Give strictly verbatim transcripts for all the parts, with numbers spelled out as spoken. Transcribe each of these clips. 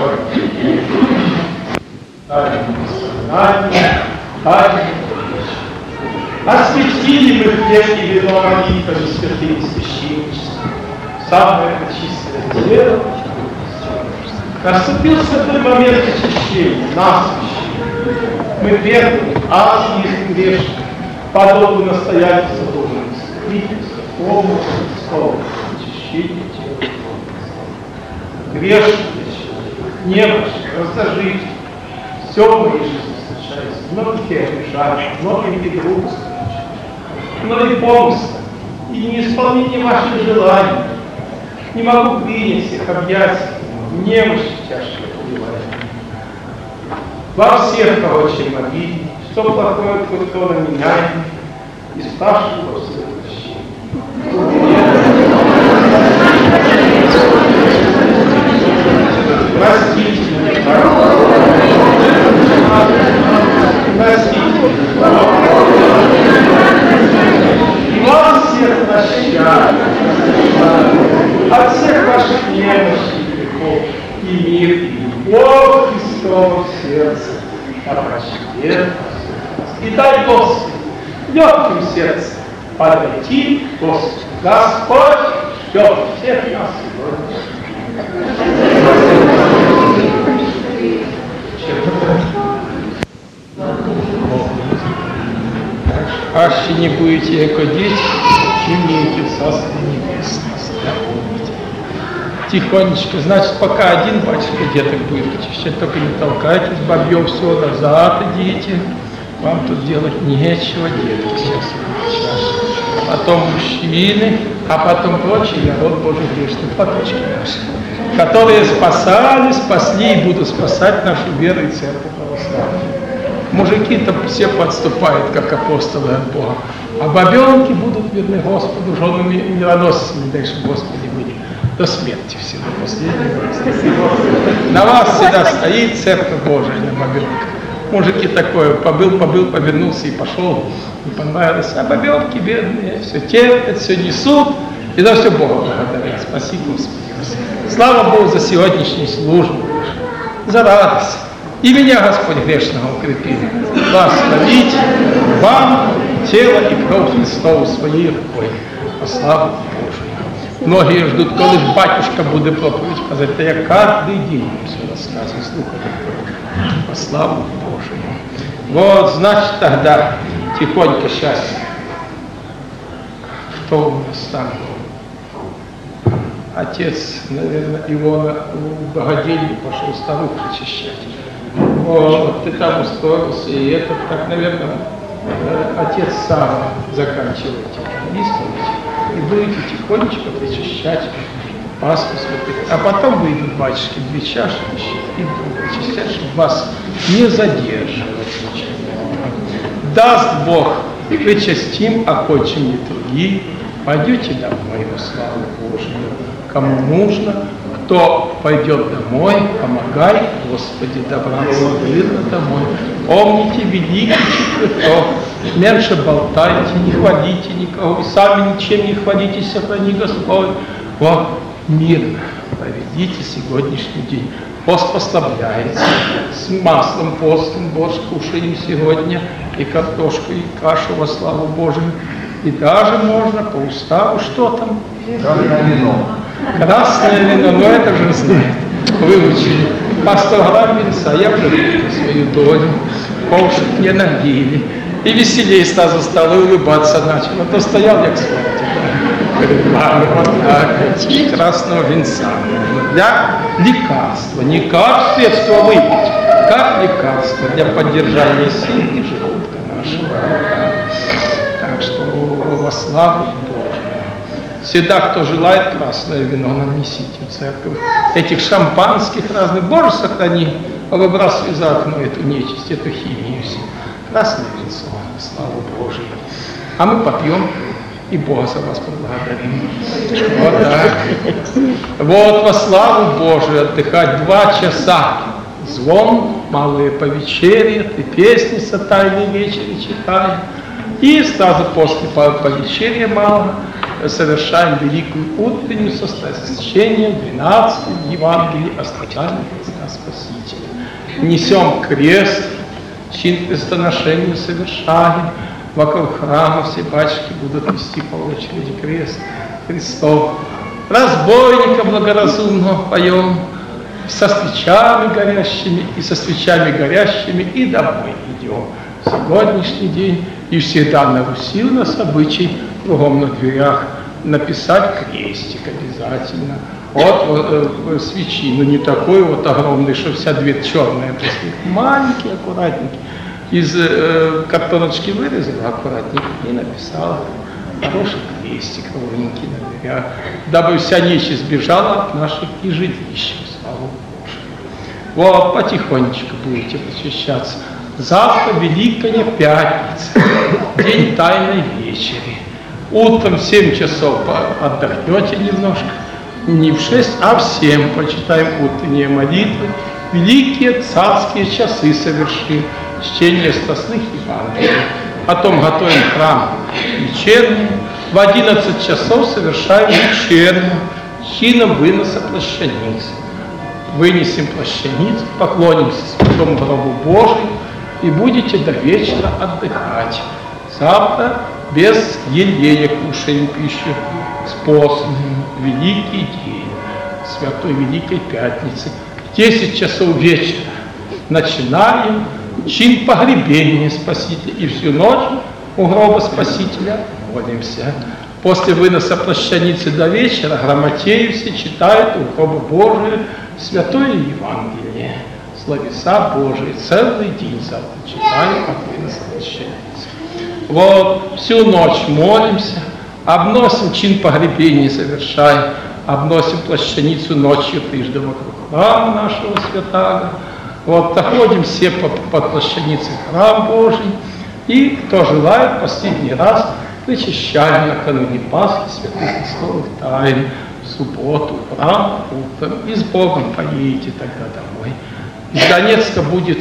Осветили мы хлеб и вино молитвами святым священничеством, самое очистое тело. Наступился тот момент очищения, нас очищения. Мы первые, аз есть грешны, подобно настоятельству должны святиться, помощь Христова, очищение тела. Грешны, немощь, раздражить, все в моей жизни случается. Многие обижают, многие друг многие помыслы и неисполнение ваших желаний. Не могу принять всех объять, немощь тяжкая убивает. Во всех, кого чем обидеть, что плохое, кто на меня, и спрашиваю во всех прощения. Простите меня, простите. И вас всех прощаю от всех ваших немощей и грехов, и мир, и любовь Христова в сердце, а прощение. И дай Господи легким сердцем подойти к Господу. Господь ждет всех нас аще не будете яко дети, имеете Царство Небесное. Запомните. Тихонечко, значит, пока один батюшка деток будет очищать, только не толкайтесь, бабье все назад идите. Вам тут делать нечего, детки сейчас чаще. Потом мужчины, а потом прочий народ Божий грешный, поточки наши, которые спасали, спасли и будут спасать нашу веру и церковь православную. Мужики-то все подступают, как апостолы от Бога, а бабенки будут верны Господу, женами и мироносцами, дай, чтобы Господи были до смерти все, до последнего. На вас всегда стоит церковь Божия, на бабенках. Мужики такое, побыл, побыл, повернулся и пошел, не понравилось. А бабенки бедные, все терпят, все несут, и за все Бога благодарят. Спасибо, Господи. Слава Богу за сегодняшнюю службу, за радость. И меня Господь грешного укрепил. Благословить вам тело и кровь Христову своей рукой. По славу Божию. Многие ждут, коли ж батюшка буде проповідь казати, та я кожен день все розказую, слухати. По славу Божию. Вот, значит, тогда тихонько сейчас. Кто у нас там? Отец, наверное, Иона в богадельне пошел старуху очищать. Вот, ты там устроился, и этот, так, наверное, отец сам заканчивает исповедь, и будете тихонечко причащать Пасху святых. А потом выйдут батюшки две чаши и будут причащать, чтобы вас не задерживать. Даст Бог, причастим, окончим литургии, пойдете домой во славу Божию. Кому нужно, кто пойдет домой, помогай, Господи, добраться мирно домой. Помните великий четверток, меньше болтайте, не хвалите никого, сами ничем не хвалитесь, сохрани Господь. Вот, мирно проведите сегодняшний день. Пост послабляется, с маслом постным борщ кушаем сегодня, и картошку, и кашу во славу Божию. И даже можно по уставу, что там? Красное вино. Красное вино, но это же знает, выучили. По сто грамм винца, я уже выпил свою долю, полшик мне набили. И веселее сразу стал, и улыбаться начал. А то стоял, як сватик. Перед вами вот так, красного винца. Для лекарства, не как средство выпить, как лекарство для поддержания сил и желудка нашего. Так что во славу Божию. Всегда, кто желает красное вино, нанесите в церковь. Этих шампанских разных, Боже, сохрани, выбрасывай за окно эту нечисть, эту химию. Красное винцо, славу Божию. А мы попьем и Бога за вас поблагодарим. Вот так. Вот во славу Божию отдыхать два часа. Звон, малые повечерят, и песни со тайной вечери читаем. И сразу после повечерия мало совершаем великую утреннюю сосвящение двенадцатого Евангелия о страдании Христа Спасителя. Несем крест, чин крестоношения совершаем. Вокруг храма все батюшки будут нести по очереди крест Христов. Разбойника благоразумного поем, со свечами горящими и со свечами горящими и домой идем. Сегодняшний день и всегда на Руси у нас обычай кругом на дверях написать крестик обязательно. Вот э, свечи, но не такой вот огромный, что вся дверь черная, маленький, аккуратненький. Из э, картоночки вырезала аккуратненько и написала хороший крестик ровненький на дверях, дабы вся нечисть сбежала от наших и жилищ, слава Божию. Вот, потихонечку будете причащаться. Завтра Великая Пятница, день Тайной Вечери. Утром в семь часов отдохнете немножко, не в шесть, а в семь прочитаем утренние молитвы, великие царские часы совершим, чтение страстных Евангелий. Потом готовим храм вечерний, в одиннадцать часов совершаем вечернюю, чином выноса плащаниц. Вынесем плащаниц, поклонимся Святому Гробу Божию и будете до вечера отдыхать. Завтра без елея кушаем пищу с постным. Великий день, Святой Великой Пятницы. В десять часов вечера начинаем чин погребения Спасителя. И всю ночь у гроба Спасителя молимся. После выноса плащаницы до вечера грамотеи все читают у гроба Божия Святое Евангелие. Словеса Божии. Целый день завтра читаем от выноса плащаницы. Вот, всю ночь молимся, обносим чин погребения, совершаем, обносим плащаницу ночью трижды вокруг храма нашего святаго. Вот, доходим все под, под плащаницей храм Божий, и кто желает последний раз причащаем накануне Пасхи святых Христовых тайн в субботу, в храм утром, и с Богом поедете тогда домой. Из Донецка будет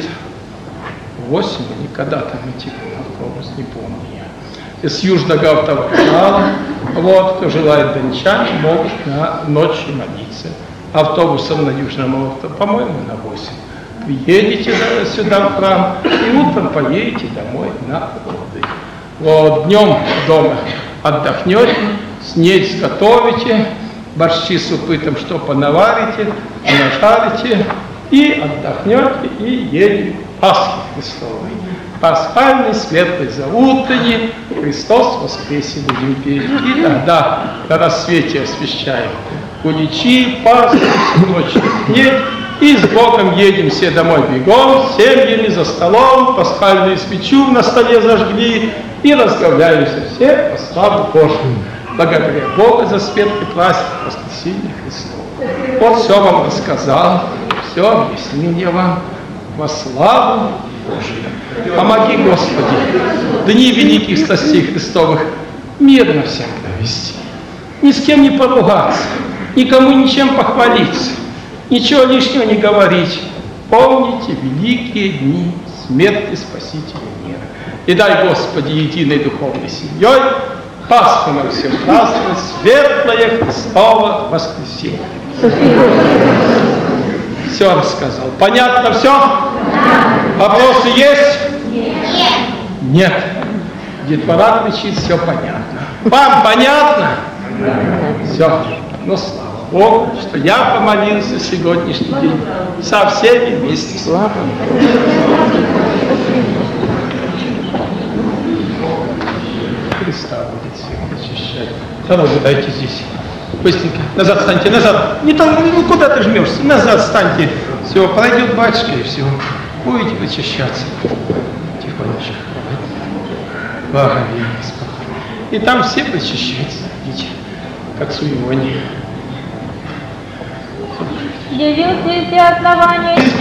восемь, никогда там идти автобус, не помню я. С южного автовокзала, вот, кто желает дончане, могут на ночь молиться. Автобусом на южном автобусе, по-моему, на восемь. Приедете сюда в храм и утром поедете домой на отдых. Вот, днем дома отдохнете, снедь сготовите, борщи с супытом что понаварите, нажарите и отдохнете и едете Пасхи Христовой. Пасхальный светлый заутренний Христос воскресе будем петь. И тогда на рассвете освещаем куличи, Пасху, всю ночь нет. И с Богом едем все домой бегом, с семьями за столом, пасхальную свечу на столе зажгли и разговляемся все по славу Божию. Благодаря Богу за светлый праздник воскресения Христова. Вот все вам рассказал, все объяснил я вам во славу Божию. Помоги, Господи, дни великих страстей Христовых мирно всем провести. Ни с кем не поругаться, никому ничем похвалиться, ничего лишнего не говорить. Помните великие дни смерти Спасителя мира. И дай, Господи, единой духовной семьей Пасху нам всем праздновать, светлое Христово воскресенье. Все рассказал. Понятно все? Да. Вопросы есть? Нет. Нет. Детвора кричит, все понятно. Вам понятно? Да. Все. Ну, слава Богу, что я помолился сегодняшний день со всеми вместе. Слава Богу. Христа будет всех очищать. Дорогу дайте здесь. Быстренько. Назад встаньте, назад. Не там, ну куда ты жмешься? Назад встаньте. Все, пройдет батюшка и все. Будете вычищаться. Тихонечко. Благовейно, спокойно. И там все вычищаются. Идите, как суевония. Явился и основание